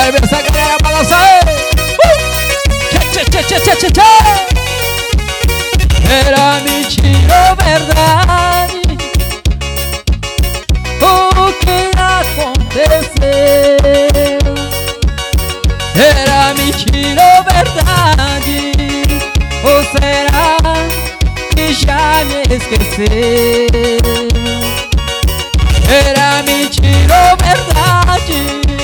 Quero ver essa galera balançar aí. Era mentira ou verdade? O que aconteceu? Era mentira ou verdade? Ou será que já me esqueceu? Era mentira ou verdade?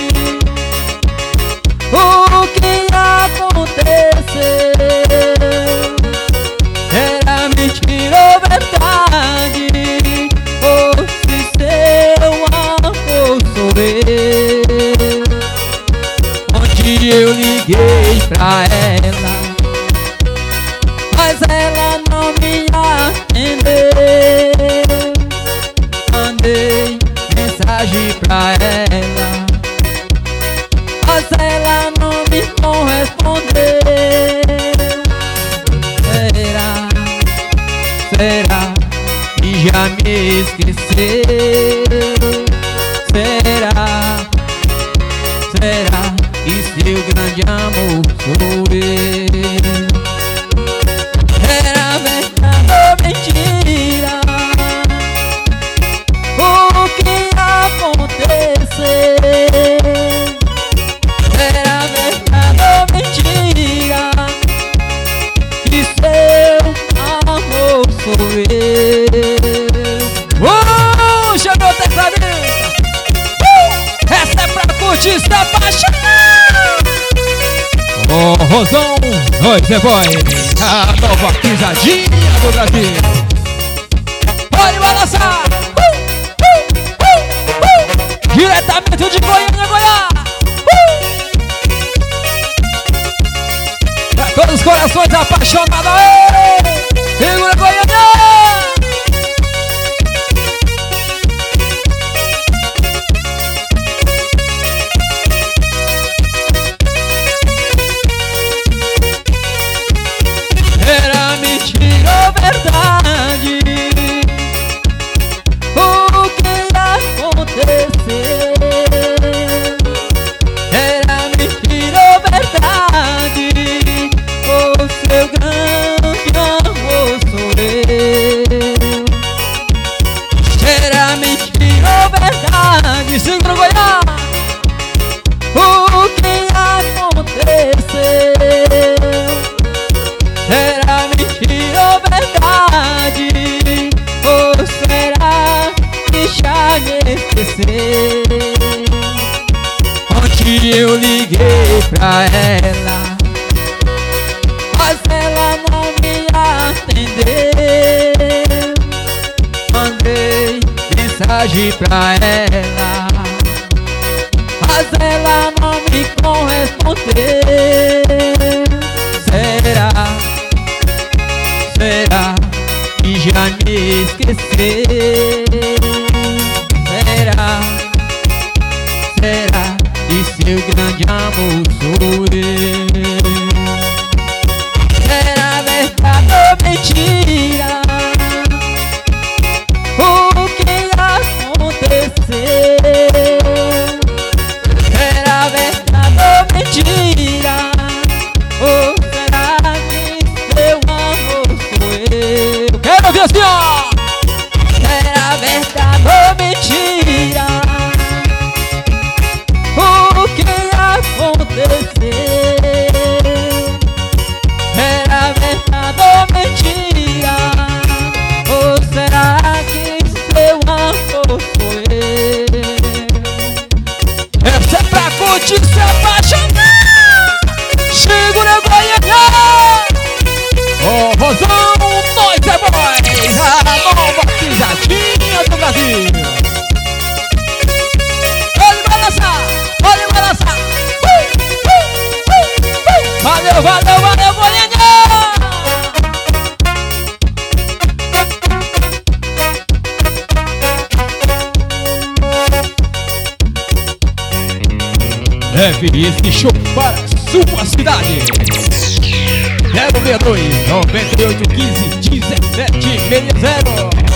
O que aconteceu? Era mentira ou verdade? Ou se seu amor sou eu? Onde eu liguei pra ela, mas ela não me atendeu. Mandei mensagem pra ela, mas ela não me correspondeu. Será que já me esqueceu? Será que seu grande amor sou eu? Era verdade ou mentira? O que aconteceu? Era verdade ou mentira? Que seu amor sou eu. Chegou o tecladinho. Essa é pra curtir, se apaixonar. Rosão, oi, Zé Boy, a nova pisadinha do Brasil. Pode balançar. Diretamente de Goiânia, Goiás. Pra todos os corações apaixonados, segura Goiânia. Era mentira ou verdade? O que aconteceu? Era mentira ou verdade? O seu grande amor sou eu. Era mentira ou verdade? Segura Goiás. O que aconteceu? Será mentira ou verdade? Ou será que já me esqueceu? Ontem eu liguei pra ela, mas ela não me atendeu. Mandei mensagem pra ela, mas ela não me correspondeu. Será que já me esqueceu? Será que seu grande amor sou eu? Era verdade ou mentira? O que aconteceu? Era verdade ou mentira? Ou será que seu amor sou eu? Quero ouvir assim, ó! Era verdade ou mentira? O que aconteceu? Era verdade ou mentira? Ou será que seu amor sou eu? Essa é pra curtir, se apaixonar. Segura Goiânia. Rosão, nós é boy, a nova pisadinha do Brasil. Pode balançar, pode balançar. Valeu, valeu, valeu, Goiânia. Leve esse show para sua cidade. 062 9815 1760.